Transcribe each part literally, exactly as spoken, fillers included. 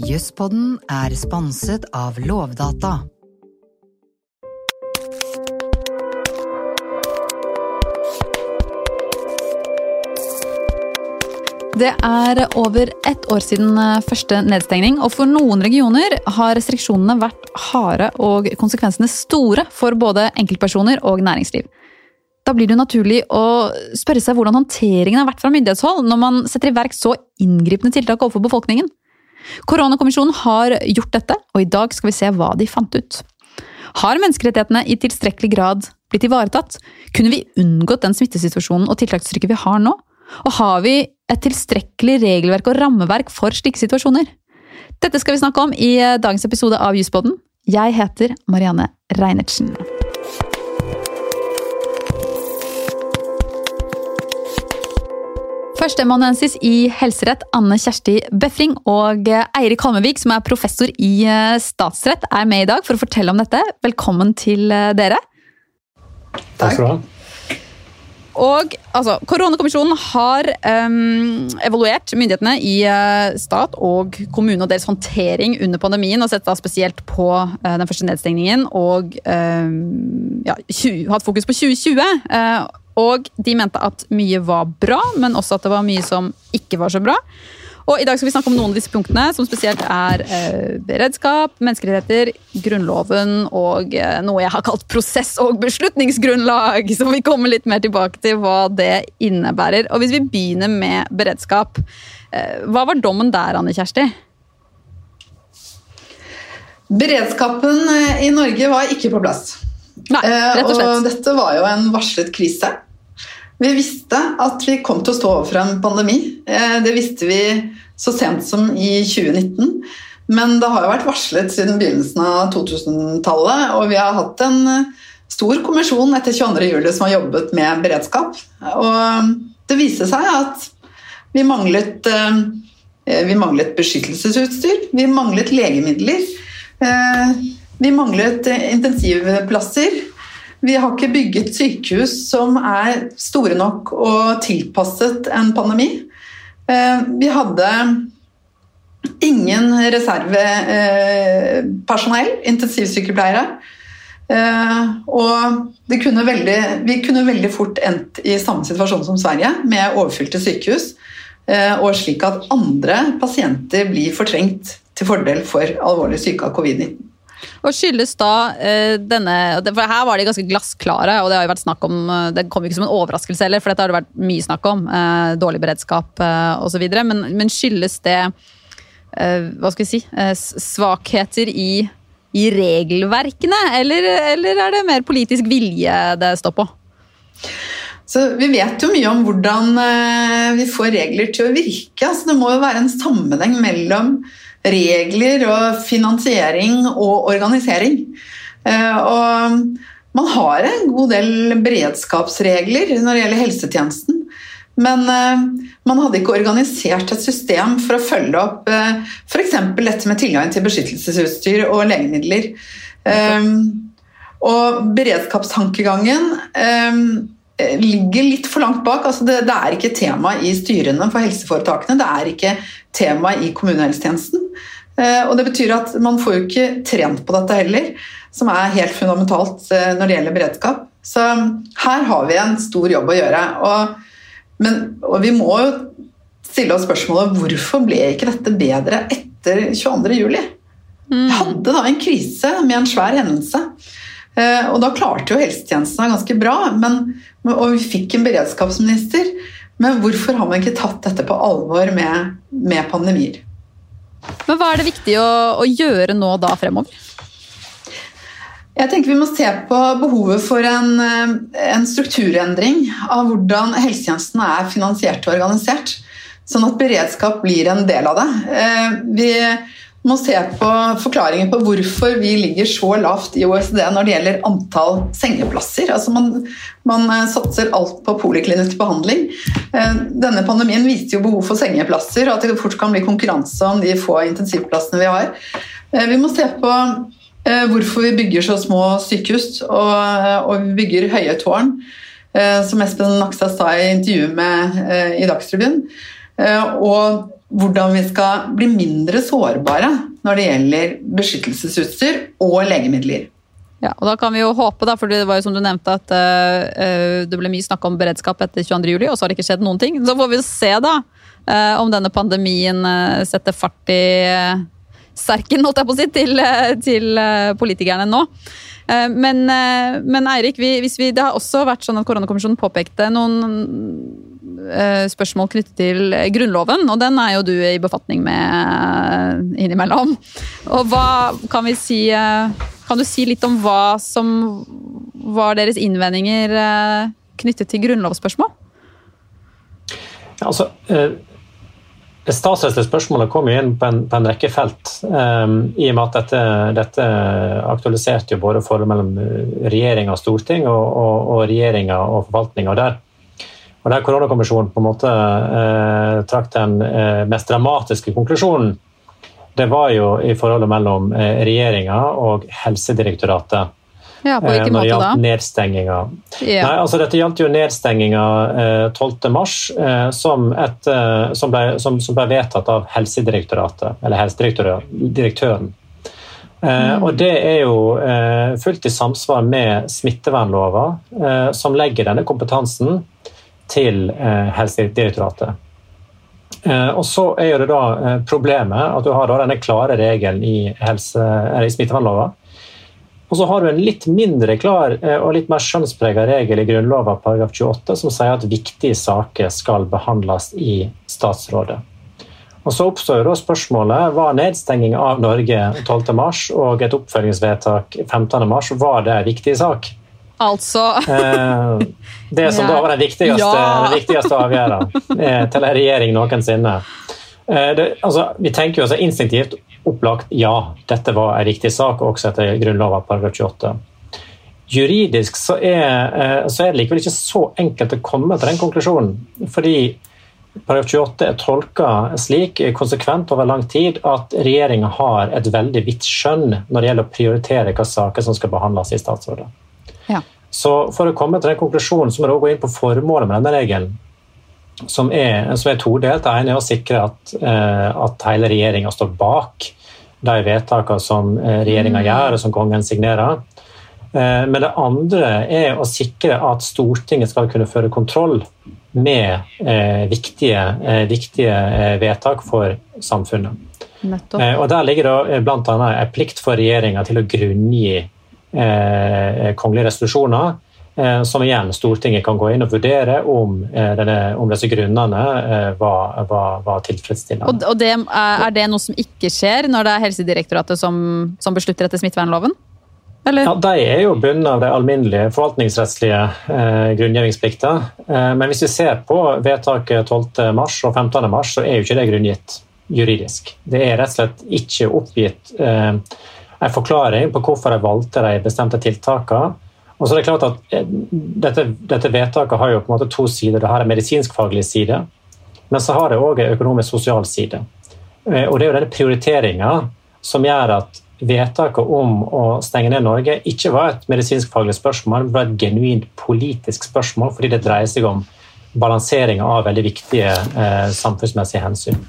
Juspodden er sponset av Lovdata. Det er over ett år siden første nedstengning, og for noen regioner har restriksjonene vært harde og konsekvensene store for både enkeltpersoner og næringsliv. Da blir det naturlig å spørre seg hvordan håndteringen har vært fra myndighetshold når man setter i verk så inngripende tiltak overfor befolkningen. Koronakommisjonen har gjort dette, og i dag skal vi se hva de fant ut. Har menneskerettighetene i tilstrekkelig grad blitt ivaretatt? Kunne vi unngått den smittesituasjonen og tiltakstrykket vi har nå? Og har vi et tilstrekkelig regelverk og rammeverk for slike situasjoner? Dette skal vi snakke om i dagens episode av Juspodden. Jeg heter Marianne Reinertsen. Førsteamanuensis i helserett Anne Kjersti Befring og Eirik Holmevik, som er professor i statsrett, er med i dag for å fortelle om dette. Velkommen til dere. Takk skal du ha. Og altså, Koronakommisjonen har um, evaluert myndighetene i uh, stat og kommune og deres håndtering under pandemien, og sett da spesielt på uh, den første nedstengningen, og um, ja, tjue, hatt fokus på tjue tjue. Uh, og de mente at mye var bra, men også at det var mye som ikke var så bra. Og i dag skal vi snakke om noen av disse punktene, som spesielt er eh, beredskap, menneskerettigheter, grunnloven og eh, noe jeg har kalt prosess- og beslutningsgrunnlag, så vi kommer litt mer tilbake til hva det innebærer. Og hvis vi begynner med beredskap, eh, hva var dommen der, Anne Kjersti? Beredskapen i Norge var ikke på plass. Nei, rett og slett. Og dette var jo en varslet krise. Vi visste at vi kom til å stå overfor en pandemi. Det visste vi så sent som i tjue nitten. Men det har jo vært varslet siden begynnelsen av totusentallet, og vi har hatt en stor kommisjon etter tjueandre juli som har jobbet med beredskap. Og det viste seg at vi manglet, vi manglet beskyttelsesutstyr, vi manglet legemidler, vi manglet intensivplasser. Vi har ikke bygget sykehus som er store nok og tilpasset en pandemi. Vi hadde ingen reservepersonell, intensivsykepleiere. Og det kunne veldig, vi kunne veldig fort endt i samme situasjon som Sverige, med overfylte sykehus, og slik at andre pasienter blir fortrengt til fordel for alvorlig syke av covid nitten. Og skyldes da eh, denne, for her var de ganske glassklare, og det har jo vært snakk om, det kom ikke som en overraskelse heller, for dette har det vært mye snakk om, eh, dårlig beredskap eh, og så videre, men, men skyldes det, eh, hva skal vi si, eh, svakheter i, i regelverkene, eller, eller er det mer politisk vilje det står på? Så vi vet jo mye om hvordan eh, vi får regler til å virke, altså det må jo være en sammenheng mellom regler og finansiering og organisering. Og man har en god del beredskapsregler når det gjelder helsetjenesten, men man hadde ikke organisert et system for å følge opp for eksempel dette med tilgang til beskyttelsesutstyr og legemidler. Og beredskapstankegangen ligger litt for langt bak. Altså det, det er ikke tema i styrene for helseforetakene, det er ikke tema i kommunehelsetjenesten. Og det betyr at man får jo ikke trent på dette heller, som er helt fundamentalt når det gjelder beredskap. Så her har vi en stor jobb å gjøre. Og, men, og vi må jo stille oss spørsmålet, hvorfor ble ikke dette bedre etter tjueandre juli? Vi hadde da en krise med en svær hendelse. Og da klarte jo helsetjenesten ganske bra, men, og vi fikk en beredskapsminister, men hvorfor har man ikke tatt dette på alvor med, med pandemier? Men hva er det viktig å, å gjøre nå da fremover? Jeg tenker vi må se på behovet for en, en strukturendring av hvordan helsetjenesten er finansiert og organisert, sånn at beredskap blir en del av det. Vi må se på forklaringer på hvorfor vi ligger så lavt i O E C D når det gjelder antall sengeplasser. Altså man, man satser alt på poliklinisk behandling. Denne pandemien viste jo behov for sengeplasser, og at det fort kan bli konkurranse om de få intensivplassene vi har. Vi må se på hvorfor vi bygger så små sykehus, og, og vi bygger høye tårn, som Espen Nakstad sa i intervjuet med i Dagsrevyen. Og hvordan vi skal bli mindre sårbare når det gjelder beskyttelsesutstyr og legemidler. Ja, og da kan vi jo håpe, da, for det var jo som du nevnte at uh, det ble mye snakk om beredskap etter tjueandre juli, og så har det ikke skjedd noen ting. Så får vi jo se da, uh, om denne pandemien uh, setter fart i uh, serken, holdt jeg på å si, til, uh, til uh, politikerne nå. Uh, men, uh, men Eirik, vi, hvis vi, det har også vært sånn at Koronakommisjonen påpekte noen uh, spørsmål knyttet til grunnloven, og den er jo du i befatning med uh, innimellom. Og hva kan vi si... Uh, Kan du si litt om hva som var deres innvendinger knyttet til grunnlovsspørsmål? Ja, altså, det statsrettslige spørsmålet kom inn på en, på en rekke felt, um, i og med at dette, dette aktualiserte jo både forholdet mellom regjering og storting og, og, og regjeringa og forvaltninga der. Og der Koronakommisjonen på en måte uh, trakk den uh, mest dramatiske konklusjonen, det var jo i forholdet mellom regjeringa og Helsedirektoratet. Ja, på hvilken måte da? Når det gjaldt nedstenginga. Ja. Nei, altså dette gjaldt jo nedstenginga tolvte mars, som, et, som, ble, som, som ble vedtatt av Helsedirektoratet, eller helsedirektøren. Mm. Og det er jo fullt i samsvar med smittevernlova, som legger denne kompetansen til Helsedirektoratet. Og så er jo det da problemet at du har da denne klare regelen i, helse, i smittevernlova. Og så har du en litt mindre klar og litt mer skjønnspreget regel i grunnlova paragraf tjueåtte som sier at viktige saker skal behandles i statsrådet. Og så oppstår jo da spørsmålet, var nedstenging av Norge tolvte mars og et oppfølgingsvedtak femtende mars, var det en viktig sak? Altså det som da var den viktigste, ja. den viktigste avgjøren til en regjering noensinne. Det, altså, vi tenker jo altså instinktivt opplagt, ja, dette var en riktig sak, også etter grunnlova paragraf tjueåtte. Juridisk så er, så er det likevel ikke så enkelt å komme til den konklusjonen, fordi paragraf tjueåtte er tolket slik konsekvent over lang tid at regjeringen har et veldig vidt skjønn når det gjelder å prioritere hvilke saker som skal behandles i statsrådet. Ja. Så for å komme til den konklusjonen så må du gå inn på formålet med denne regelen, som er, som er todelt. Det ene er å sikre at, eh, at hele regjeringen står bak de vedtakene som regjeringen gjør og som kongen signerer. Eh, men det andre er å sikre at Stortinget skal kunne føre kontroll med eh, viktige, eh, viktige vedtak for samfunnet. Eh, og der ligger det blant annet en plikt for regjeringen til å grunngi Eh, kongelige resolusjoner, eh, som igjen Stortinget kan gå inn og vurdere om, eh, denne, om disse grunnene eh, var, var, var tilfredsstillende. Og, og det, er det noe som ikke skjer når det er Helsedirektoratet som, som beslutter etter smittevernloven? Eller? Ja, de er jo bundet av de alminnelige forvaltningsrettslige eh, grunngivingsplikter, eh, men hvis vi ser på vedtaket tolvte mars og femtende mars, så er jo ikke det grunngitt juridisk. Det er rett og slett ikke oppgitt eh, en forklaring på hvorfor de valgte de bestemte tiltakene. Og så er det klart at dette, dette vedtaket har jo på en måte to sider. Det har en medisinsk-faglig side, men så har det også en økonomisk-sosial side. Og det er jo denne prioriteringen som gjør at vedtaket om å stenge ned Norge ikke var et medisinsk-faglig spørsmål, det var et genuint politisk spørsmål, fordi det dreier seg om balansering av veldig viktige eh, samfunnsmessige hensyn.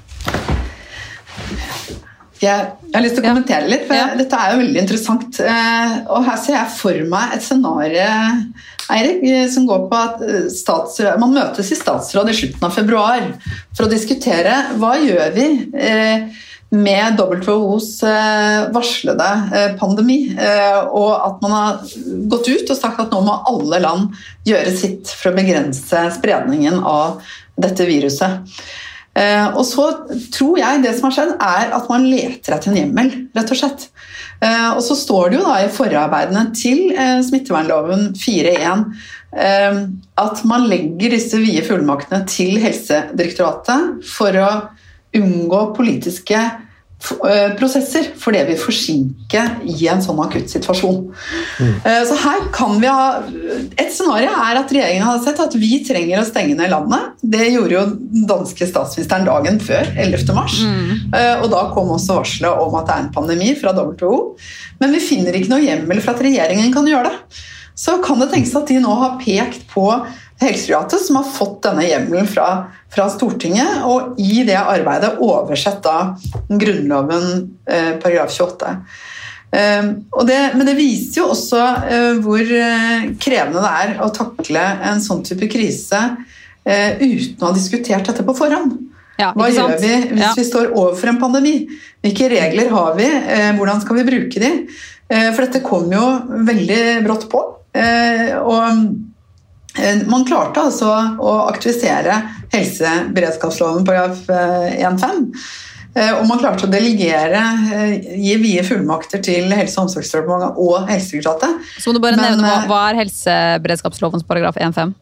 Jeg, jeg har lyst til å kommentere litt, for ja. Dette er jo veldig interessant. Og her ser jeg for meg et scenario, Eirik, som går på at statsråd, man møtes i statsråd i slutten av februar for å diskutere hva gjør vi med W H O's varslede pandemi, og at man har gått ut og sagt at nå må alle land gjøre sitt for å begrense spredningen av dette viruset. Uh, og så tror jeg det som har skjedd er at man leter etter en hjemmel, rett og slett. Uh, og så står det jo da i forarbeidene til uh, smittevernloven fire punkt én uh, at man legger disse vide fullmaktene til Helsedirektoratet for å unngå politiske uh, prosesser, for det vil forsinke i en sånn akutt situasjon. Mm. Uh, så her kan vi ha, et scenario er at regjeringen har sett at vi trenger å stenge ned landet. Det gjorde jo den danske statsministeren dagen før, ellevte mars, mm. uh, og da kom også varslet om at det er en pandemi fra W H O, men vi finner ikke noe hjemmel for at regjeringen kan gjøre det. Så kan det tenkes at de nå har pekt på Helsedirektoratet som har fått denne hjemmelen fra, fra Stortinget, og i det arbeidet oversett da Grunnloven eh, paragraf tjueåtte. Eh, og det, men det viser jo også eh, hvor eh, krevende det er å takle en sånn type krise eh, uten å ha diskutert dette på forhånd. Ja, Hva gjør vi hvis ja. vi står overfor en pandemi? Hvilke regler har vi? Eh, hvordan skal vi bruke de? Eh, for dette kom jo veldig brått på. Eh, og eh, man klarte altså å aktivisere helseberedskapsloven paragraf én fem. Eh, og man klarte å delegere, eh, gi vide fullmakter til Helse- og omsorgsdepartementet og Helsedirektoratet. Så må du bare Men, nevne hva, hva er helseberedskapslovens paragraf én fem?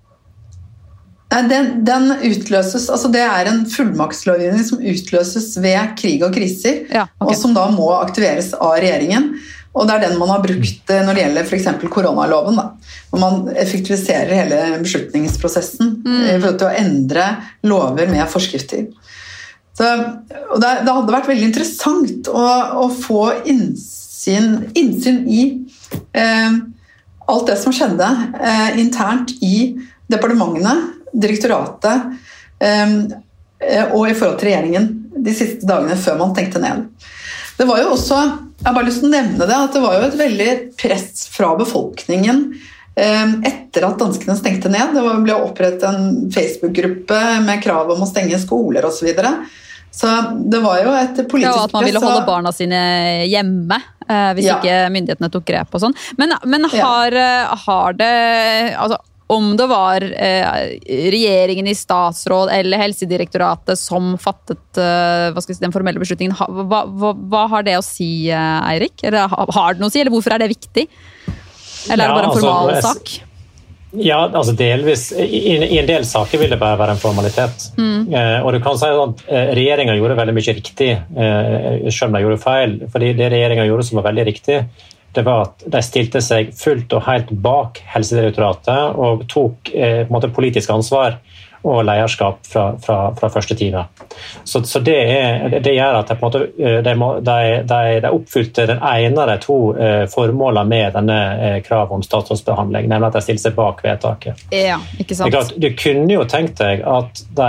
Den, den utløses, altså det er en fullmaktslovgivning som utløses ved krig og kriser, Ja, ok. og som da må aktiveres av regjeringen. Og det er den man har brukt når det gjelder for eksempel koronaloven, da, hvor man effektiviserer hele beslutningsprosessen Mm. i forhold til å endre lover med forskrifter. Så, og det, det hadde vært veldig interessant å, å få innsyn, innsyn i eh, alt det som skjedde eh, internt i departementene, direktoratet um, og i forhold til regjeringen de siste dagene før man tenkte ned. Det var jo også, jeg har bare lyst til å nevne det, at det var jo et veldig press fra befolkningen um, etter at danskene stengte ned. Det ble opprettet en Facebook-gruppe med krav om å stenge skoler og så videre. Så det var jo et politisk Ja, og at man ville press, holde og- barna sine hjemme, eh, hvis Ja. ikke myndighetene tok grep og sånn. Men, men har, eh, har det, altså, om det var eh, regjeringen i statsråd eller Helsedirektoratet som fattet eh, hva skal jeg si, den formelle beslutningen, ha, hva, hva, hva har det å si, eh, Eirik? Eller har, har det noe å si, eller hvorfor er det viktig? Eller er det Ja, bare en altså, formal jeg- sak? Ja, altså delvis. I, I en del saker vil det bare være en formalitet. Mm. Eh, og du kan si at eh, regjeringen gjorde veldig mye riktig, eh, selv om de gjorde feil. Fordi det regjeringen gjorde som var veldig riktig, det var at de stilte seg fullt og helt bak Helsedirektoratet og tok eh, på en måte politisk ansvar og lederskap fra, fra, fra første time. Så, så det, er, det gjør at de, på en måte, eh, de, må- de, de, de oppfylte den ene av de to eh, formålene med denne eh, kravet om statsrådsbehandling, nemlig at de stilte seg bak vedtaket. Ja, ikke Det sant? er klart, du kunne jo tenkt deg at de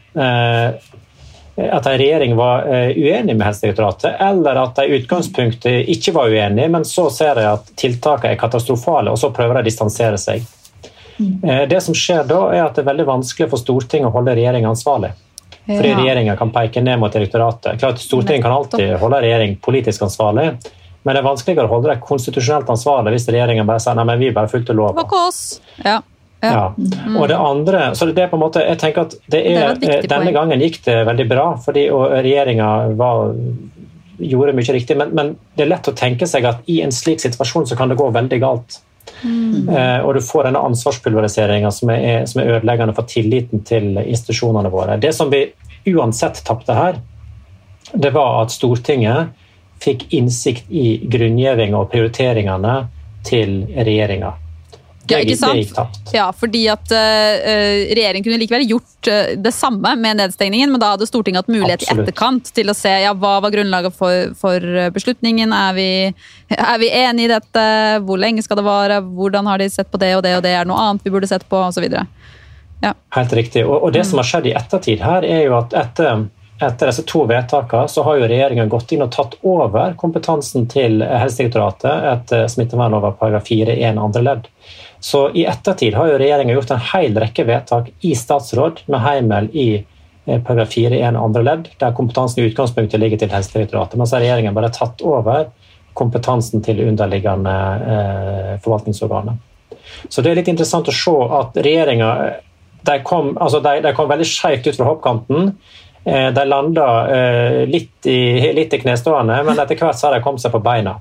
eh, at en regjering var eh, uenig med Helsedirektoratet, eller at de i utgangspunktet ikke var uenige, men så ser de at tiltakene er katastrofale, og så prøver de å distansere seg. Eh, det som skjer da, er at det er veldig vanskelig for Stortinget å holde regjeringen ansvarlig. Fordi Ja. regjeringen kan peke ned mot direktoratet. Klart, Stortinget kan alltid holde regjering politisk ansvarlig, men det er vanskeligere å holde det konstitusjonelt ansvarlig hvis regjeringen bare sier nei, men vi bare fulgte Det lova. var ikke oss. Ja. Ja. Ja. Og det andre, så det er på en måte, jeg tenker at det Det er, var et viktig denne poeng. gangen gikk det veldig bra, fordi regjeringen var, gjorde mye riktig, men, men det er lett å tenke seg at i en slik situasjon så kan det gå veldig galt. Mm. Eh, og du får denne ansvarspulveriseringen som er, som er ødeleggende for tilliten til institusjonene våre. Det som vi uansett tapte her, det var at Stortinget fikk innsikt i grunngiving og prioriteringene til regjeringen. Ja, ikke sant? Det gikk tapt. Ja, fordi at uh, regjeringen kunne likevel gjort uh, det samme med nedstengningen, men da hadde Stortinget hatt mulighet Absolutt. i etterkant til å se ja, hva var grunnlaget for, for beslutningen, er vi, er vi enige i dette, hvor lenge skal det vare, hvordan har de sett på det og det og det, er det noe annet vi burde sett på, og så videre. Ja. Helt riktig. Og, og det som har skjedd i ettertid her, er jo at etter, etter disse to vedtakene, så har jo regjeringen gått inn og tatt over kompetansen til Helsedirektoratet etter smittevernloven paragraf fire én andre ledd. Så i ettertid har jo regjeringen gjort en hel rekke vedtak i statsråd med heimel i paragraf fire én andre ledd, der kompetansen i utgangspunktet ligger til Helsedirektoratet, men så har regjeringen bare tatt over kompetansen til underliggende eh, forvaltningsorganer. Så det er litt interessant å se at regjeringen de kom, altså de, de kom veldig skjevt ut fra hoppkanten. Eh, de landa eh, litt, i, litt i knestående, men etter hvert så har de kommet seg på beina.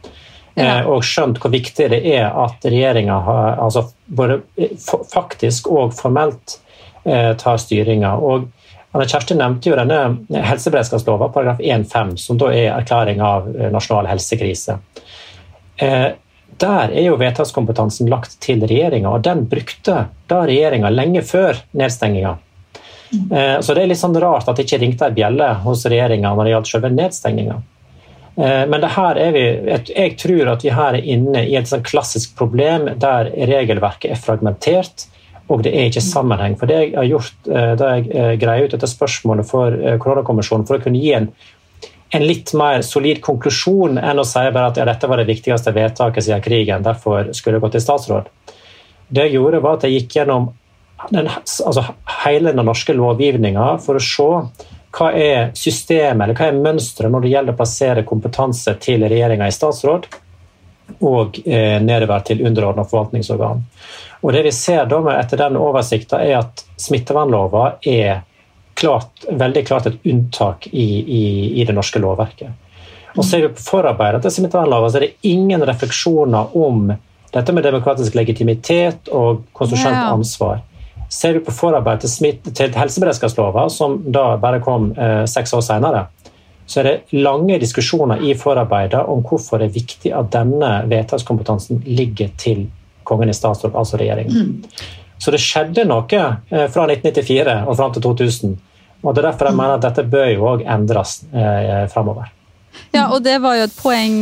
Ja. Og skjønt hvor viktig det er at regjeringen har, altså både faktisk og formelt eh, tar styringa. Og Anne Kjersti nevnte jo denne helseberedskapsloven, paragraf én fem, som da er erklæring av nasjonal helsekrise. Eh, der er jo vedtakskompetansen lagt til regjeringen, og den brukte da regjeringen lenge før nedstenginga. Eh, så det er litt sånn rart at det ikke ringte en bjelle hos regjeringen når det gjaldt selve nedstenginga. Men det her er vi, jeg tror at vi her er inne i et sånn klassisk problem der regelverket er fragmentert, og det er ikke sammenheng. For det jeg har gjort, da jeg greier ut dette spørsmålet for koronakommisjonen, for å kunne gi en, en litt mer solid konklusjon enn å si bare at ja, dette var det viktigste vedtaket siden krigen, derfor skulle jeg gå til statsråd. Det jeg gjorde var at jeg gikk gjennom den, altså hele den norske lovgivningen for å se hva er systemet, eller hva er mønstret når det gjelder å plassere kompetanse til regjeringen i statsråd, og eh, nedover til underordnet forvaltningsorgan. Og det vi ser da med etter den oversikten er at smittevernloven er klart, veldig klart et unntak i, i, i det norske lovverket. Og ser vi på forarbeidet til smittevernloven, så er det ingen refleksjoner om dette med demokratisk legitimitet og konstitusjonelt ansvar. Ser vi på forarbeidet til, smitt, til helseberedskapsloven, som da bare kom eh, seks år senere, så er det lange diskusjoner i forarbeidet om hvorfor det er viktig at denne vedtakskompetansen ligger til kongen i statsråd, altså regjeringen. Mm. Så det skjedde noe fra nitten nittifire og frem til to tusen, og det er derfor jeg mener at dette bør jo også endres eh, fremover. Ja, og det var jo et poeng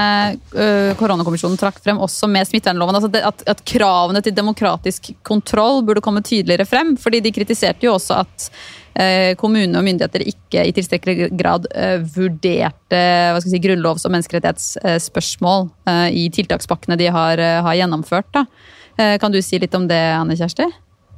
eh, koronakommisjonen trakk frem også med smittevernloven, altså det, at, at kravene til demokratisk kontroll burde komme tydeligere frem, fordi de kritiserte jo også at kommunene og myndigheter ikke i tilstrekkelig grad uh, vurderte hva skal jeg si, grunnlovs- og menneskerettighetsspørsmål uh, i tiltakspakkene de har, uh, har gjennomført. Da. Uh, kan du si litt om det, Anne Kjersti?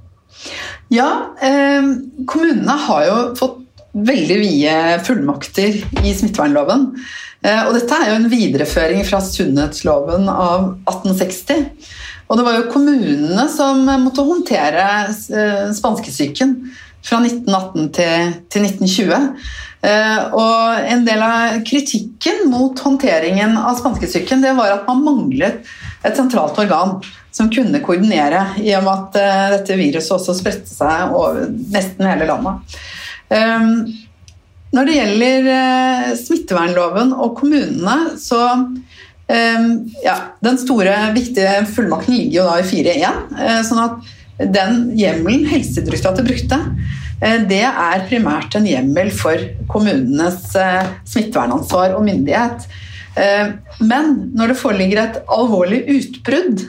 Ja, eh, kommunene har jo fått veldig vide fullmakter i smittevernloven. Eh, og dette er jo en videreføring fra sunnhetsloven av atten seksti. Og det var jo kommunene som måtte håndtere eh, spanskesyken fra nitten atten til, til nitten tjue. Eh, og en del av kritikken mot håndteringen av spanskesyken, det var at man manglet et sentralt organ som kunne koordinere, i og med at eh, dette viruset også spredte seg over nesten hele landet. Eh, når det gjelder eh, smittevernloven og kommunene, så eh, ja, den store, viktige fullmakten ligger jo da i fire én, eh, sånn at den hjemmelen Helsedirektoratet brukte, det er primært en hjemmel for kommunenes smittevernansvar og myndighet. Men når det foreligger et alvorlig utbrudd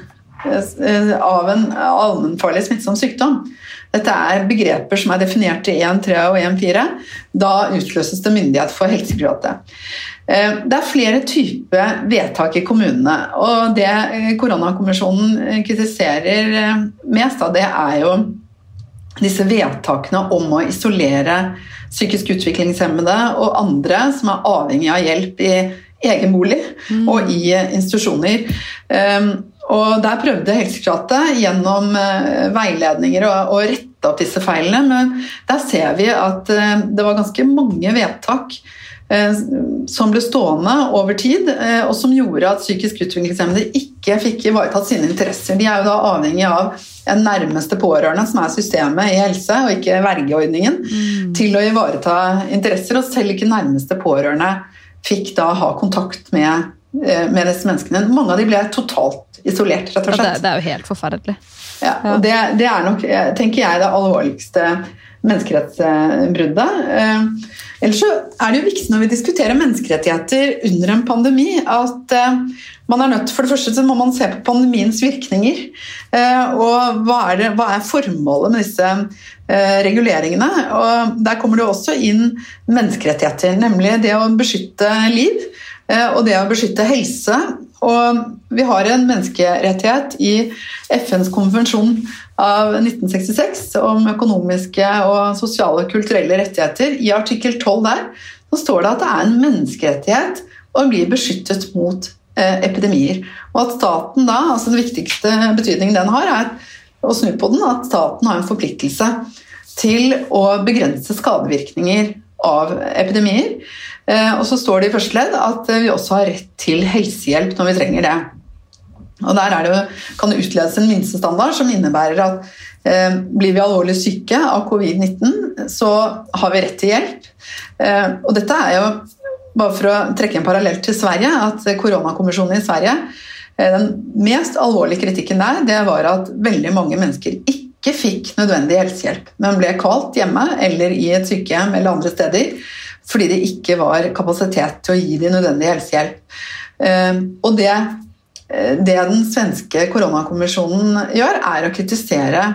av en allmennfarlig smittsom sykdom, dette er begreper som er definert i én tre og én fire, da utløses det myndighet for Helsedirektoratet. Det er flere typer vedtak i kommunene, og det koronakommisjonen kritiserer mest av det er jo disse vedtakene om å isolere psykisk utviklingshemmede og andre som er avhengig av hjelp i egen bolig mm. og i institusjoner. Og der prøvde Helsedirektoratet gjennom veiledninger å rette opp disse feilene, men der ser vi at det var ganske mange vedtak som ble stående over tid, og som gjorde at psykisk utviklingshemmede ikke fikk ivaretatt sine interesser. De er jo da avhengig av en nærmeste pårørende, som er systemet i helse, og ikke vergeordningen, mm. til å ivareta interesser, og selv ikke nærmeste pårørende fikk da ha kontakt med, med disse menneskene. Mange av de ble totalt isolert, rett og slett. Ja, det, det er jo helt forferdelig. Ja, og det, det er nok, tenker jeg, det alvorligste menneskerettsbruddet. Ellers så er det jo viktig når vi diskuterer menneskerettigheter under en pandemi, at man er nødt, for det første så må man se på pandemiens virkninger, og hva er, det, hva er formålet med disse reguleringene, og der kommer det også inn menneskerettigheter, nemlig det å beskytte liv, og det å beskytte helse, og vi har en menneskerettighet i F N's konvensjon av nitten sekstiseks om økonomiske og sosiale og kulturelle rettigheter. I artikkel tolv der så står det at det er en menneskerettighet å bli beskyttet mot eh, epidemier. Og at staten da, altså den viktigste betydningen den har, er å snu på den, at staten har en forpliktelse til å begrense skadevirkninger av epidemier. Eh, og så står det i første ledd at vi også har rett til helsehjelp når vi trenger det. Og der er det jo, kan det utledes en minstestandard som innebærer at eh, blir vi alvorlig syke av covid nitten, så har vi rett til hjelp. Eh, og dette er jo, bare for å trekke en parallell til Sverige, at koronakommisjonen i Sverige, eh, den mest alvorlige kritikken der, det var at veldig mange mennesker ikke fikk nødvendig helsehjelp, men ble kvalt hjemme eller i et sykehjem eller andre steder, fordi det ikke var kapasitet til å gi de nødvendig helsehjelp. Eh, og det Det den svenske koronakommisjonen gjør, er å kritisere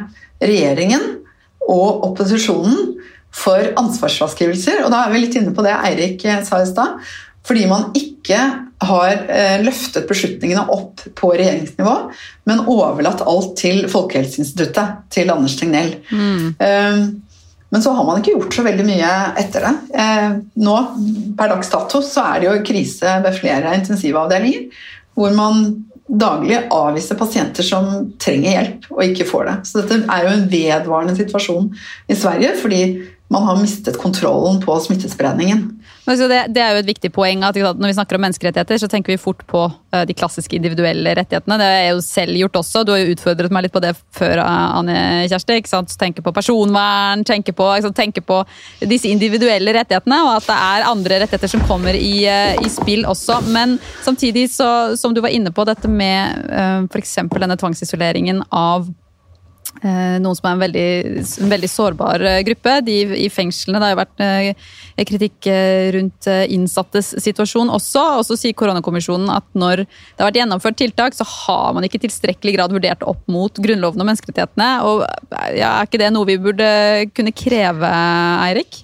regjeringen og opposisjonen for ansvarsfraskrivelser, og da er vi litt inne på det Eirik sa i sted, fordi man ikke har løftet beslutningene opp på regjeringsnivå, men overlatt alt til Folkehelseinstituttet, til Anders Tegnell. Mm. Men så har man ikke gjort så veldig mye etter det. Nå, per dags dato, så er det jo krise ved flere intensivavdelinger, hvor man daglig avviser pasienter som trenger hjelp og ikke får det. Så dette er jo en vedvarende situasjon i Sverige, fordi man har mistet kontrollen på smittespredningen. Det, det er jo et viktig poeng at når vi snakker om menneskerettigheter, så tenker vi fort på de klassiske individuelle rettighetene. Det er jo selv gjort også. Du har jo utfordret meg litt på det før, Anne Kjersti. Ikke sant? Tenker på personvern, tenker på, ikke sant? Tenker på disse individuelle rettighetene, og at det er andre rettigheter som kommer i, i spill også. Men samtidig, så, som du var inne på, dette med for eksempel denne tvangsisoleringen av noen som er en veldig, en veldig sårbar gruppe. De i fengslene, det har jo vært kritikk rundt innsattes situasjon også, og så sier koronakommisjonen at når det har vært gjennomført tiltak, så har man ikke i tilstrekkelig grad vurdert opp mot grunnloven og menneskerettighetene, og ja, er ikke det noe vi burde kunne kreve, Eirik?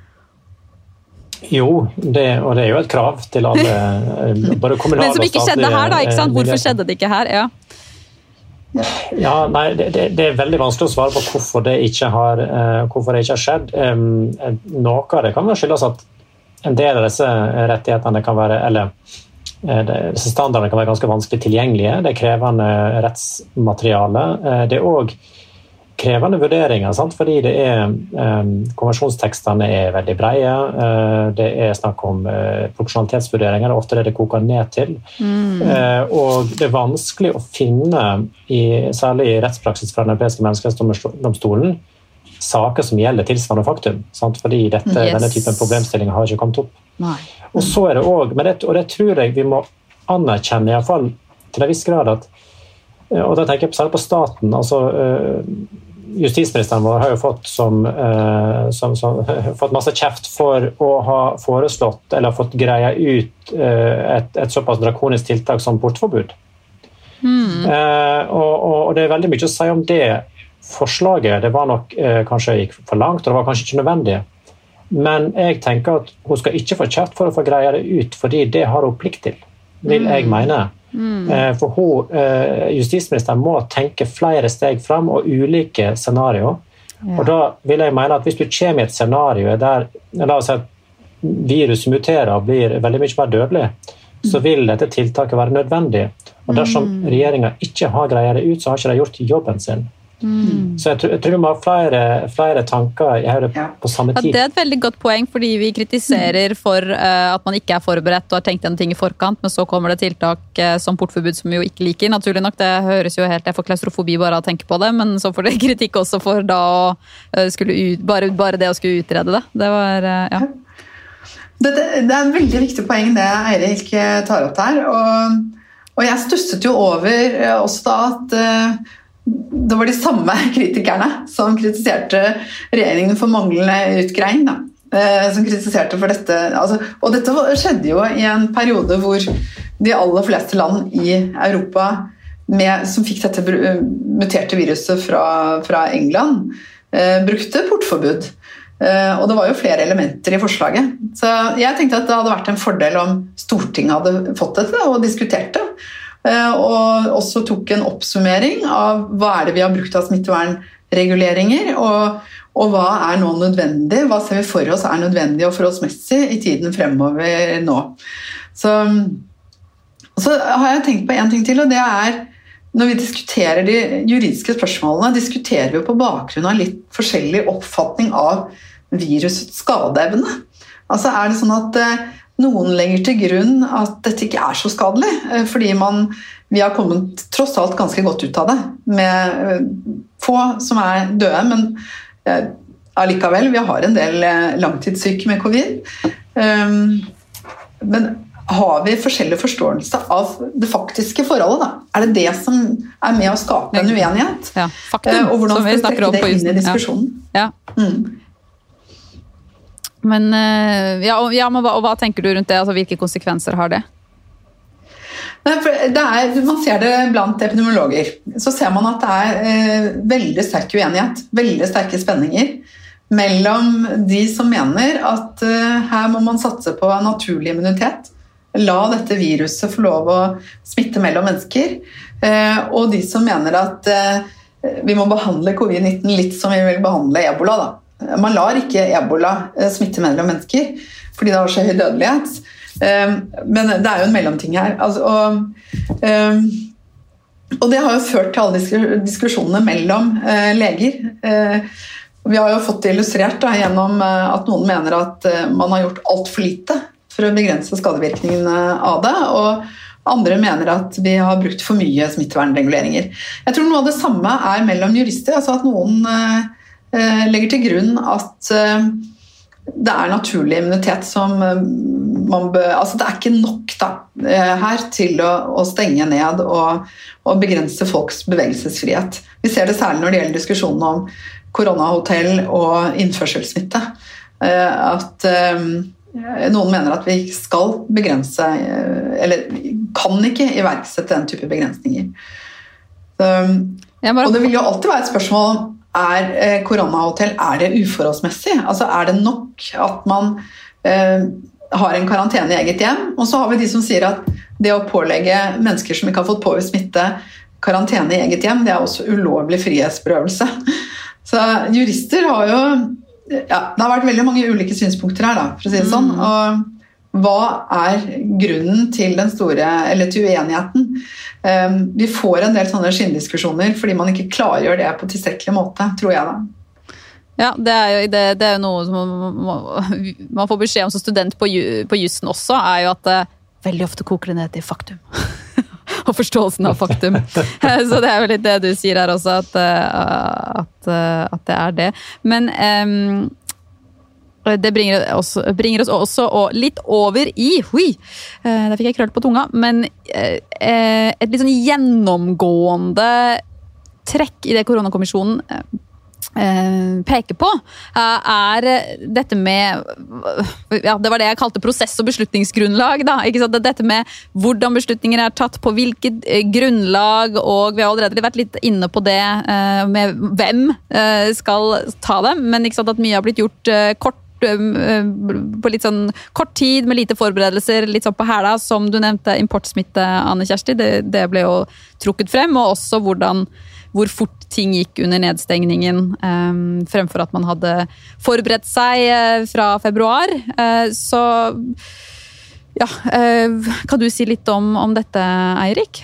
Jo, det, og det er jo et krav til alle, bare kommunale og statlige. Men som ikke skjedde her da, ikke sant? Hvorfor skjedde det ikke her? Ja. Ja, nei, det, det er veldig vanskelig å svare på hvorfor det ikke har, uh, hvorfor det ikke har skjedd. Um, noe av det kan være skyldes at en del av disse rettighetene kan være, eller uh, disse standardene kan være ganske vanskelig tilgjengelige. Det er krevende rettsmateriale. Uh, det er også krevende vurderinger, sant? Fordi det er, um, konvensjonstekstene er veldig breie. Uh, det er snakk om uh, proporsjonalitetsvurderinger, og ofte er det koker ned til. Mm. Uh, og det er vanskelig å finne, i, særlig i rettspraksis fra den europeiske menneskerettighetsdomstolen, saker som gjelder tilsvarende faktum. Sant? Fordi dette, yes. denne typen problemstillinger har ikke kommet opp. Nei. Og så er det også, men det, og det tror jeg vi må anerkjenne, i hvert fall til en viss grad, at, og da tenker jeg særlig på staten, altså justisministeren vår har jo fått, som, som, som, fått masse kjeft for å ha foreslått eller fått greia ut et, et såpass drakonisk tiltak som portforbud. Mm. Og, og det er veldig mye å si om det forslaget. Det var nok kanskje gikk for langt, og det var kanskje ikke nødvendig. Men jeg tenker at hun skal ikke få kjeft for å få greia det ut, fordi det har hun plikt til, vil jeg mene. Mm. For hun, justisministeren må tenke flere steg frem og ulike scenarier. Ja. Og da vil jeg mene at hvis du kommer i et scenario der la oss si at virus muterer og blir veldig mye mer dødelig, mm. så vil dette tiltaket være nødvendig. Og dersom mm. regjeringen ikke har greiet det ut, så har ikke de gjort jobben sin. Mm. Så jeg tror, jeg tror vi må ha flere, flere tanker i hodet ja. på samme tid. Ja, det er et veldig godt poeng, fordi vi kritiserer for uh, at man ikke er forberedt og har tenkt en ting i forkant, men så kommer det tiltak uh, som portforbud som vi jo ikke liker. Naturlig nok, det høres jo helt, jeg får klaustrofobi bare av å tenke på det, men så får det kritikk også for da å uh, skulle ut, bare, bare det å skulle utrede det. Det var, uh, ja. Det, det, det er en veldig viktig poeng det Eirik tar opp her, og, og jeg stusset jo over uh, også da at uh, det var de samme kritikerne som kritiserte regjeringen for manglende utgreiing, da. Som kritiserte for dette. Altså, og dette skjedde jo i en periode hvor de aller fleste land i Europa med, som fikk dette muterte viruset fra, fra England, eh, brukte portforbud. Eh, og det var jo flere elementer i forslaget. Så jeg tenkte at det hadde vært en fordel om Stortinget hadde fått dette og diskutert det. Og også tok en oppsummering av hva er det vi har brukt av smittevernreguleringer, og, og hva er nå nødvendig, hva ser vi for oss er nødvendig og forholdsmessig i tiden fremover nå. Så, så har jeg tenkt på en ting til, og det er når vi diskuterer de juridiske spørsmålene, diskuterer vi på bakgrunn av litt forskjellig oppfatning av virusets skadeevne. Altså er det sånn at noen legger til grunn at dette ikke er så skadelig, fordi man, vi har kommet tross alt ganske godt ut av det, med få som er døde, men eh, allikevel, vi har en del langtidssyke med covid. Um, men har vi forskjellig forståelse av det faktiske forholdet da? Er det det som er med å skape en uenighet? Ja, faktum, uh, og hvordan som vi skal vi snakker om trekke på det inn i justen. diskusjonen? Ja. Ja. Mm. Men, ja, og, ja, men hva, og hva tenker du rundt det? Altså, hvilke konsekvenser har det? Nei, for det er, man ser det blant epidemiologer. Så ser man at det er eh, veldig sterk uenighet, veldig sterke spenninger mellom de som mener at eh, her må man satse på naturlig immunitet, la dette viruset få lov å smitte mellom mennesker, eh, og de som mener at eh, vi må behandle covid nitten litt som vi vil behandle ebola. Da. Man lar ikke ebola eh, smitte mellom mennesker, fordi det har så høy dødelighet. Men det er jo en mellomting her. Altså, og, og det har jo ført til alle diskusjonene mellom leger. Vi har jo fått det illustrert da, gjennom at noen mener at man har gjort alt for lite for å begrense skadevirkningene av det, og andre mener at vi har brukt for mye smittevernreguleringer. Jeg tror noe av det samme er mellom jurister, altså at noen legger til grunn at det er naturlig immunitet som man bør, altså det er ikke nok da, her til å, å stenge ned og, og begrense folks bevegelsesfrihet. Vi ser det særlig når det gjelder diskusjonen om koronahotell og innførselsmitte. At noen mener at vi skal begrense, eller kan ikke iverksette den type begrensninger. Og det vil jo alltid være et spørsmål, er koronahotell, er det uforholdsmessig? Altså er det nok at man eh, har en karantene i eget hjem? Og så har vi de som sier at det å pålegge mennesker som ikke har fått påvist smitte karantene i eget hjem, det er også ulovlig frihetsberøvelse. Så jurister har jo, ja, det har vært veldig mange ulike synspunkter her da, for å si det sånn, og hva er grunnen til den store, eller til uenigheten? Vi får en del sånne skinndiskusjoner fordi man ikke klargjør det på tilstrekkelig måte, tror jeg da. Ja, det er jo, det, det er jo noe som man, man får beskjed om som student på, på jussen også, er jo at det veldig ofte koker det ned til faktum. Og forståelsen av faktum. Så det er jo litt det du sier her også, at, at, at det er det. Men um, det bringer oss, bringer oss også og litt over i, hui, der fikk jeg krøll på tunga, men et litt sånn gjennomgående trekk i det koronakommisjonen peker på, er dette med, ja, det var det jeg kalte prosess- og beslutningsgrunnlag, da, ikke sant? Dette med hvordan beslutninger er tatt, på hvilket grunnlag, og vi har allerede vært litt inne på det med hvem skal ta dem, men ikke sant at mye har blitt gjort kort, på litt sånn kort tid, med lite forberedelser, litt sånn på hæla, som du nevnte, importsmitte, Anne Kjersti, det, det ble jo trukket frem, og også hvordan, hvor fort ting gikk under nedstengningen, um, fremfor at man hadde forberedt seg uh, fra februar. Uh, så, ja, uh, kan du si litt om, om dette, Eirik?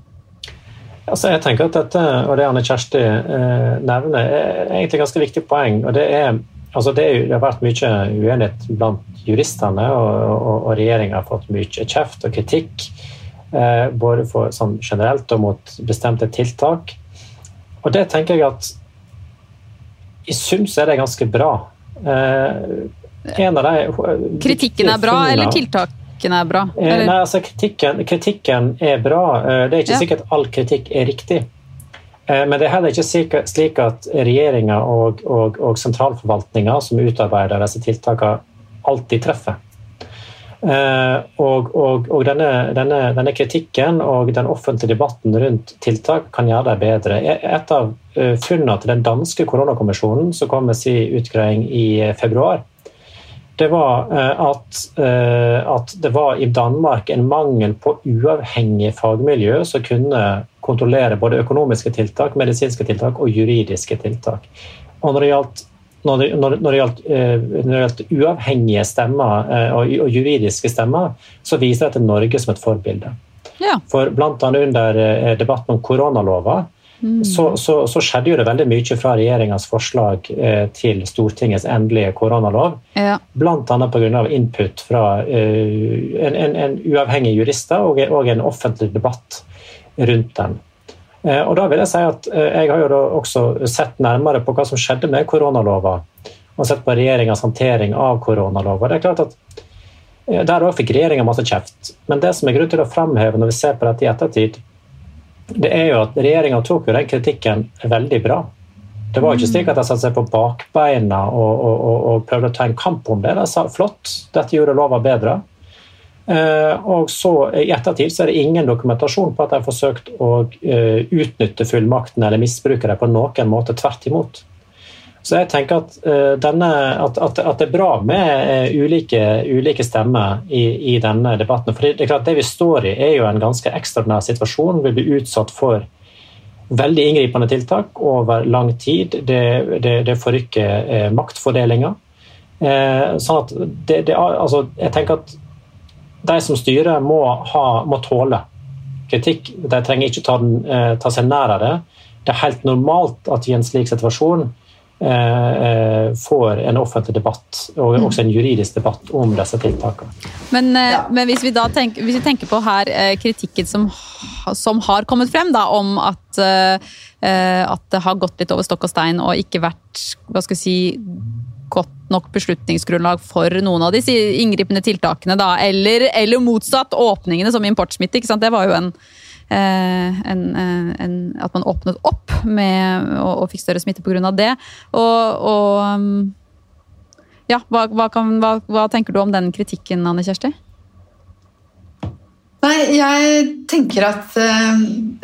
Altså, jeg tenker at dette, og det Anne Kjersti uh, nevner, er egentlig ganske viktig poeng, og det er Altså det, er, det har vært mye uenighet blant juristene, og, og, og regjeringen har fått mye kjeft og kritikk, eh, både for, sånn generelt og mot bestemte tiltak. Og det tenker jeg at i sum så er det ganske bra. Eh, en av de, kritikken er bra, funnene, eller tiltakene er bra? Eller? Eh, nei, altså kritikken, kritikken er bra. Det er ikke ja. sikkert at all kritikk er riktig. Men det er heller ikke slik at regjeringen og, og, og sentralforvaltningen som utarbeider disse tiltakene alltid treffer. Og, og, og denne, denne, denne kritikken og den offentlige debatten rundt tiltak kan gjøre det bedre. Et av funnene til den danske koronakommisjonen som kom med sin utgreiing i februar, det var at, at det var i Danmark en mangel på uavhengige fagmiljø som kunne kontrollere både økonomiske tiltak, medisinske tiltak og juridiske tiltak. Og når det gjaldt, når det, når det gjaldt, når det gjaldt uavhengige stemmer og, og juridiske stemmer, så viser det til Norge som et forbilde. Ja. For blant annet under debatten om koronalover, mm. så, så, så skjedde jo det veldig mye fra regjeringens forslag til Stortingets endelige koronalov, ja. Blant annet på grunn av input fra en, en, en uavhengig jurister og, og en offentlig debatt rundt den. Og da vil jeg si at jeg har jo da også sett nærmere på hva som skjedde med koronalover, og sett på regjeringens håndtering av koronalover. Det er klart at der også fikk regjeringen masse kjeft, men det som er grunn til å fremheve når vi ser på dette i ettertid, det er jo at regjeringen tok jo den kritikken veldig bra. Det var ikke slik at de satte seg på bakbeina og, og, og, og prøvde å ta en kamp om det. De sa flott, dette gjorde lova bedre. Og så i ettertid så er det ingen dokumentasjon på at de har forsøkt å utnytte fullmakten eller misbruke det på noen måte, tvert imot. Så jeg tenker at, denne, at, at, at det er bra med ulike, ulike stemmer i, i denne debatten. For det er klart, det vi står i er jo en ganske ekstraordinær situasjon. Vi blir utsatt for veldig inngripende tiltak over lang tid. Det, det, det forrykker eh, maktfordelinger. Eh, sånn at det, det, altså, jeg tenker at de som styrer må, ha, må tåle kritikk. De trenger ikke ta, den, eh, ta seg nær av det. Det er helt normalt at i en slik situasjon får en offentlig debatt og også en juridisk debatt om disse tiltakene. Men, ja. men hvis vi da tenker, hvis vi tenker på her kritikken som, som har kommet frem da, om at, at det har gått litt over stokk og stein og ikke vært, hva skal jeg si, godt nok beslutningsgrunnlag for noen av disse inngripende tiltakene da, eller, eller motsatt åpningene som importsmitte, ikke sant? Det var jo en En, en, at man åpnet opp med, og, og fikk større smitte på grunn av det. Og, og ja, hva, hva, kan, hva, hva tenker du om den kritikken, Anne Kjersti? Nei, jeg tenker at øh,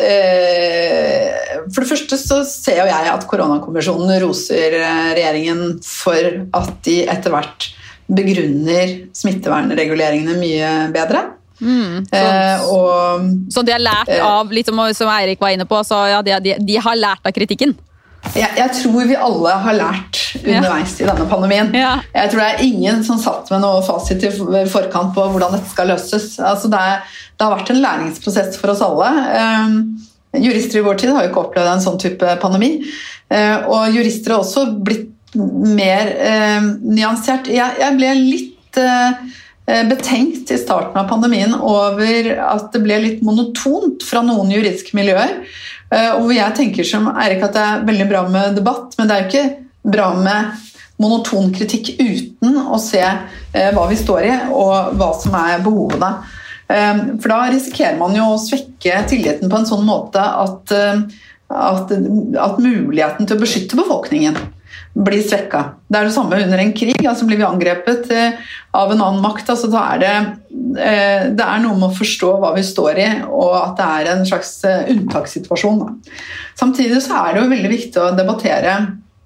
for det første så ser jo jeg at koronakommisjonen roser regjeringen for at de etter hvert begrunner smittevernreguleringene mye bedre. Mm, så, eh, og, så de har lært av, litt som, som Eirik var inne på, så ja, de, de, de har lært av kritikken. Jeg, jeg tror vi alle har lært underveis ja. I denne pandemien. Ja. Jeg tror det er ingen som satt med noe fasit I forkant på hvordan dette skal løses. Altså det, er, det har vært en læringsprosess for oss alle. Um, jurister I vår tid har jo ikke opplevd en sånn type pandemi, uh, og jurister har også blitt mer uh, nyansert. Jeg, jeg ble litt uh, betenkt I starten av pandemien over at det ble litt monotont fra noen juridiske miljøer, og jeg tenker som Eirik at det er veldig bra med debatt, men det er jo ikke bra med monoton kritikk uten å se hva vi står I og hva som er behovene. For da risikerer man jo å svekke tilliten på en sånn måte at, at, at muligheten til å beskytte befolkningen blir svekket. Det er det samme under en krig, altså blir vi angrepet av en annen makt, altså da er det, det er noe med å forstå hva vi står I, og at det er en slags unntakssituasjon. Samtidig så er det jo veldig viktig å debattere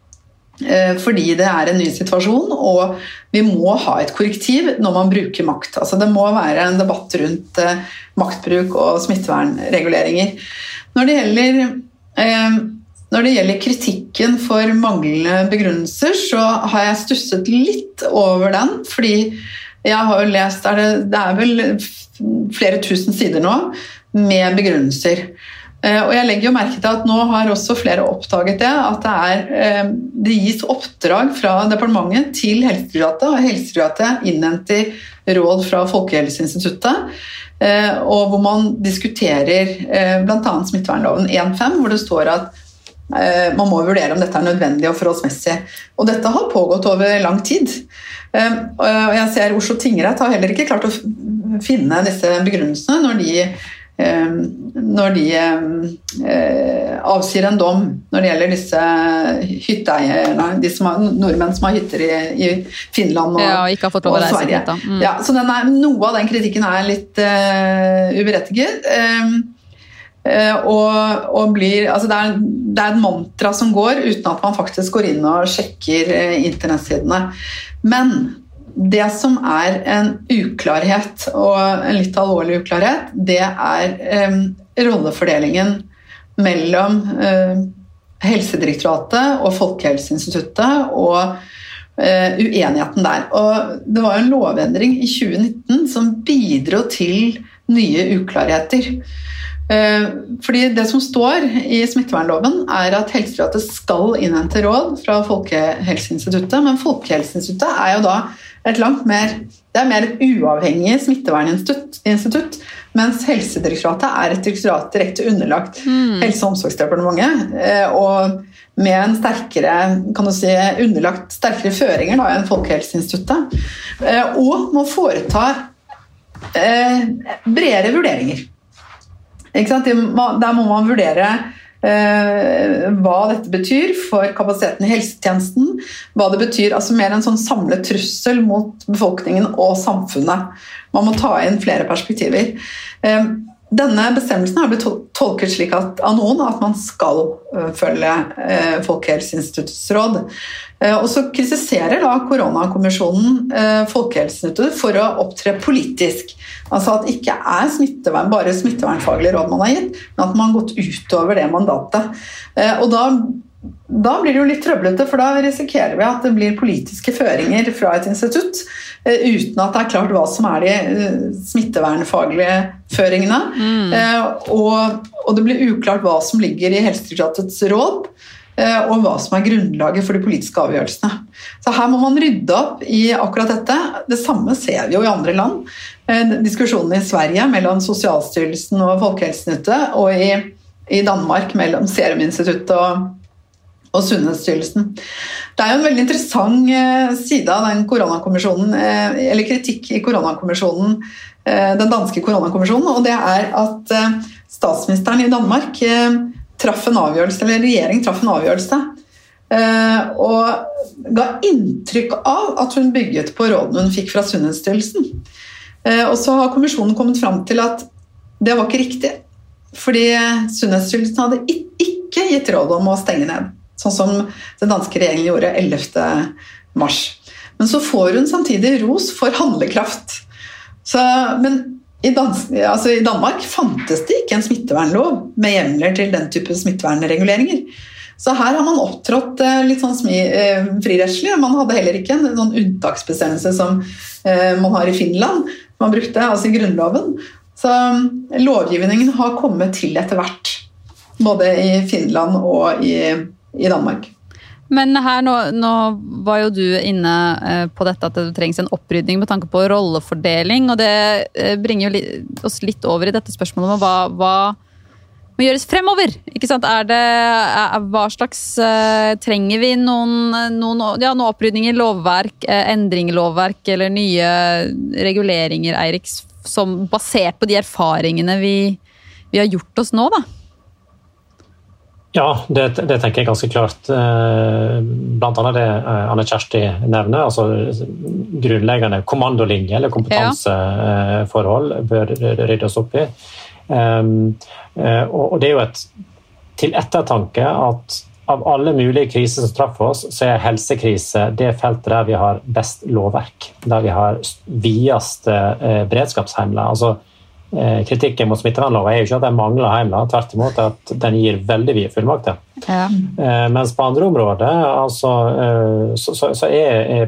fordi det er en ny situasjon, og vi må ha et korrektiv når man bruker makt. Altså det må være en debatt rundt maktbruk og smittevernreguleringer. Når det gjelder Når det gjelder kritikken for manglende begrunnelser, så har jeg stusset litt over den, fordi jeg har jo lest, er det, det er vel flere tusen sider nå, med begrunnelser. Og jeg legger jo merke til at nå har også flere oppdaget det, at det, er, det gis oppdrag fra departementet til Helsedirektoratet, og Helsedirektoratet innhenter råd fra Folkehelseinstituttet, og hvor man diskuterer blant annet smittevernloven en fem, hvor det står at man må vurdere om dette er nødvendig og forholdsmessig. Og dette har pågått over lang tid. Og jeg ser Oslo tingrett har heller ikke klart å finne disse begrunnelsene når de, når de avsier en dom når det gjelder disse hytteeierne, de som har, nordmenn som har hytter i, i Finland og, ja, og ikke har fått lov å reise Sverige. Mm. Ja, så den er, noe av den kritikken er litt uh, uberettiget. Um, Og, og blir, altså det, er, det er et mantra som går uten at man faktisk går inn og sjekker internettsidene. Men det som er en uklarhet, og en litt alvorlig uklarhet, det er um, rollefordelingen mellom um, Helsedirektoratet og Folkehelseinstituttet og uh, uenigheten der. Og det var en lovendring I tjue nitten som bidro til nye uklarheter. Fordi det som står I smittevernloven er at Helsedirektoratet skal innhente råd fra Folkehelseinstituttet, men Folkehelseinstituttet er jo da et langt mer, det er mer et uavhengig smitteverninstitutt, mens Helsedirektoratet er et direktorat direkte underlagt mm. Helse- og omsorgsdepartementet, og med en sterkere, kan du si, underlagt sterkere føringer da, enn Folkehelseinstituttet, og må foreta eh, bredere vurderinger. Ikke sant? Der må man vurdere eh, hva dette betyr for kapasiteten i helsetjenesten, hva det betyr, altså mer en sånn samlet trussel mot befolkningen og samfunnet. Man må ta inn flere perspektiver. Eh, Denne bestemmelsen har blitt tolket slik at, av noen at man skal uh, følge uh, Folkehelseinstituttets råd. Uh, og så kritiserer da koronakommisjonen uh, Folkehelseinstituttet for å opptre politisk. Altså at det ikke er smittevern, bare smittevernfaglige råd man har gitt, men at man har gått utover det mandatet. Uh, og da Da blir det jo litt trøblete, for da risikerer vi at det blir politiske føringer fra et institutt, uten at det er klart hva som er de smittevernfaglige føringene. Mm. Og, og det blir uklart hva som ligger i Helsedirektoratets råd, og hva som er grunnlaget for de politiske avgjørelsene. Så her må man rydde opp i akkurat dette. Det samme ser vi jo i andre land. Diskusjonen i Sverige mellom Sosialstyrelsen og Folkehelseinstituttet, og i, i Danmark mellom Seruminstituttet og og Sunnhetsstyrelsen. Det er jo en veldig interessant side av den koronakommisjonen, eller kritikk i koronakommisjonen, den danske koronakommisjonen, og det er at statsministeren i Danmark traff en avgjørelse, eller regjering traff en avgjørelse, og ga inntrykk av at hun bygget på rådene hun fikk fra Sunnhetsstyrelsen. Og så har kommisjonen kommet frem til at det var ikke riktig, fordi Sunnhetsstyrelsen hadde ikke gitt råd om å stenge ned, sånn som den danske regjeringen gjorde ellevte mars. Men så får hun samtidig ros for handlekraft. Så, men i, dans, altså i Danmark fantes det ikke en smittevernlov med hjemler til den type smittevernreguleringer. Så her har man opptrådt litt sånn smi, eh, frirettslig. Man hadde heller ikke en sånn unntaksbestemmelse som eh, man har i Finland. Man brukte altså i grunnloven. Så lovgivningen har kommet til etter hvert, både i Finland og i i Danmark. Men her nå, nå var jo du inne på dette at det trengs en opprydning med tanke på rollefordeling, og det bringer jo litt, oss litt over i dette spørsmålet om hva, hva må gjøres fremover, ikke sant? Er det, er, hva slags, uh, trenger vi noen, noen, ja, noen opprydning i lovverk, uh, endring i lovverk, eller nye reguleringer, Eirik, som basert på de erfaringene vi, vi har gjort oss nå, da? Ja, det, det tenker jeg ganske klart. Blant annet det Anne Kjersti nevner, altså grunnleggende kommandolinje eller kompetanseforhold bør ryddes opp i. Og det er jo et til ettertanke at av alle mulige kriser som traff oss, så er helsekrise det feltet der vi har best lovverk, der vi har videst beredskapshjemler. Altså kritikken mot smittevernloven er jo ikke at den mangler hjemler, tvert imot at den gir veldig vide fullmakter. Ja. Mens på andre områder altså, så, så, så er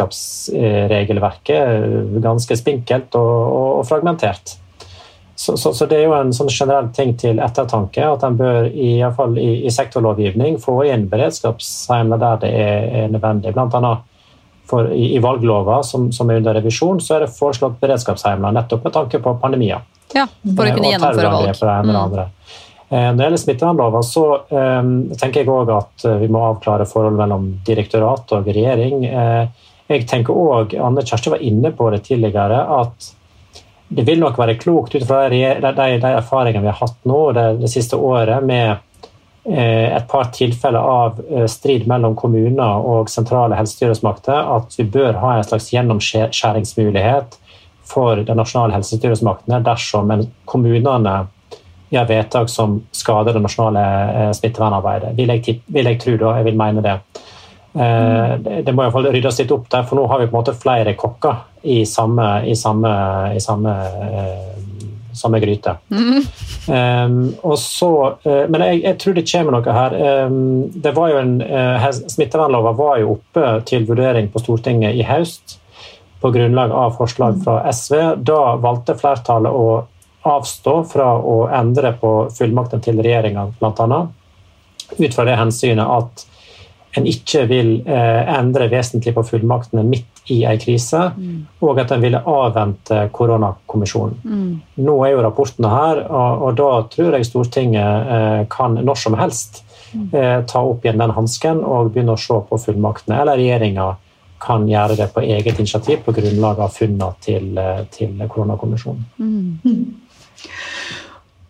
beredskapsregelverket ganske spinkelt og, og fragmentert. Så, så, så det er jo en sånn generell ting til ettertanke at den bør i, i, hvert fall i, i sektorlovgivning få inn beredskapshjemler der det er, er nødvendig. Blant annet for, i, i valglova som, som er under revisjon, så er det foreslått beredskapshjemler nettopp med tanke på pandemier. Ja, for å kunne gjennomføre valg. Mm. Når det gjelder smittevernloven, så um, tenker jeg også at vi må avklare forhold mellom direktorat og regjering. Uh, jeg tenker også, Anne Kjersti var inne på det tidligere, at det vil nok være klokt ut fra de, de, de erfaringene vi har hatt nå det, det siste året med uh, et par tilfeller av uh, strid mellom kommuner og sentrale helsestyresmakter, at vi bør ha en slags gjennomskjæringsmulighet for de nasjonale helsestyresmaktene dersom kommunene gjør vedtak som skader det nasjonale smittevernarbeidet. Vil jeg, vil jeg tro da, jeg vil mene det. Mm. Det, det må i hvert fall ryddes litt opp der, for nå har vi på en måte flere kokker i samme, i samme, i samme, samme gryte. Mm. Um, og så, men jeg, jeg tror det kommer noe her. Um, det var jo en, smittevernloven var jo oppe til vurdering på Stortinget i høst, på grunnlag av forslag fra S V. Da valgte flertallet å avstå fra å endre på fullmakten til regjeringen, blant annet, ut fra det hensynet at en ikke vil eh, endre vesentlig på fullmaktene midt i en krise, mm. og at en ville avvente koronakommisjonen. Mm. Nå er jo rapportene her, og, og da tror jeg Stortinget eh, kan når som helst eh, ta opp igjen den hansken og begynne å se på fullmaktene, eller regjeringen kan gjøre det på eget initiativ på grunnlag av funnene til, til koronakommisjonen. Mm.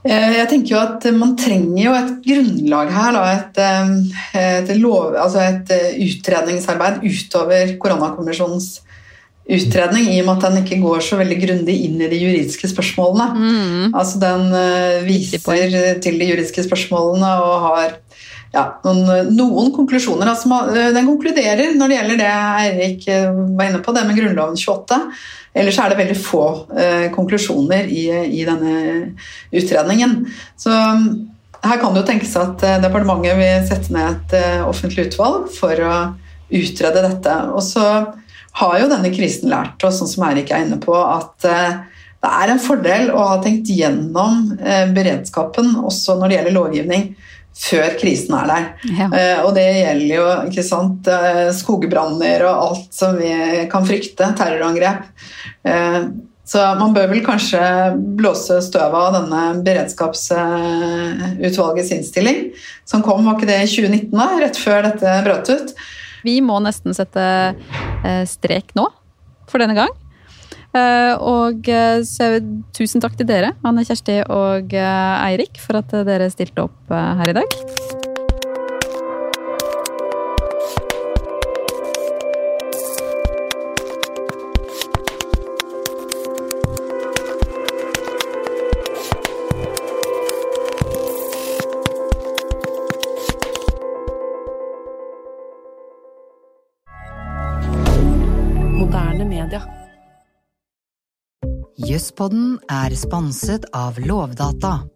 Jeg tenker jo at man trenger jo et grunnlag her, da, et, et, lov, altså et utredningsarbeid utover koronakommisjonens utredning, i og med at den ikke går så veldig grundig inn i de juridiske spørsmålene. Mm. Altså den viser til de juridiske spørsmålene og har ja, noen, noen konklusjoner. Altså, den konkluderer når det gjelder det Eirik var inne på, det med grunnloven tjueåtte. Ellers er det veldig få eh, konklusjoner i, i denne utredningen. Så her kan det jo tenkes at eh, departementet vil sette ned et eh, offentlig utvalg for å utrede dette. Og så har jo denne krisen lært oss, sånn som Eirik er inne på, at eh, det er en fordel å ha tenkt gjennom eh, beredskapen, også når det gjelder lovgivning, før krisen er der. Ja. Eh, og det gjelder jo, ikke sant, eh, skogbranner og alt som vi kan frykte, terrorangrep. Eh, så man bør vel kanskje blåse støv av denne beredskapsutvalgets innstilling, som kom, var ikke det i tjue nitten da, rett før dette brøt ut? Vi må nesten sette eh, strek nå, for denne gang. Uh, og uh, så tusen takk til dere, Anne Kjersti og uh, Eirik, for at uh, dere stilte opp uh, her i dag. Moderne media. Jusspodden er sponset av Lovdata.